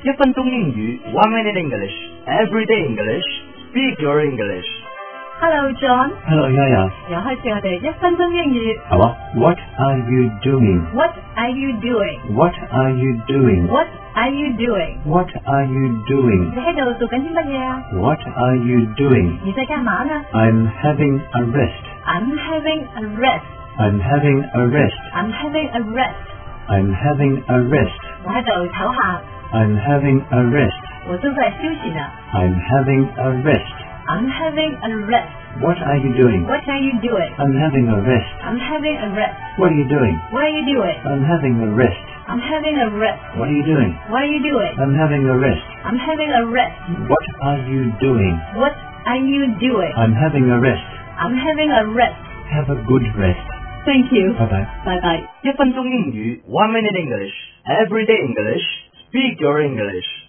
分钟英语 1 minute English Everyday English Speak your English Hello John Hello Yaya 又開始我哋1分鐘英語好啊 What are you doing? What are you doing? What are you doing? What are you doing? What are you doing? 你喺度做緊啲乜嘢啊？ What are you doing? 你在幹嘛呢？ I'm having a rest. I'm having a rest. I'm having a rest. I'm having a rest. I'm having a rest. 我喺度唞下， I'm having a rest. 我正在休息呢。 I'm having a rest. I'm having a rest. What are you doing? What are you doing? I'm having a rest. I'm having a rest. What are you doing? What are you doing? I'm having a rest. I'm having a rest. What are you doing? What are you doing? I'm having a rest. I'm having a rest. What are you doing? What are you doing? I'm having a rest. I'm having a rest. Have a good rest. Thank you. Bye bye. Bye bye. 1分钟英语 1 minute English Everyday English Speak your English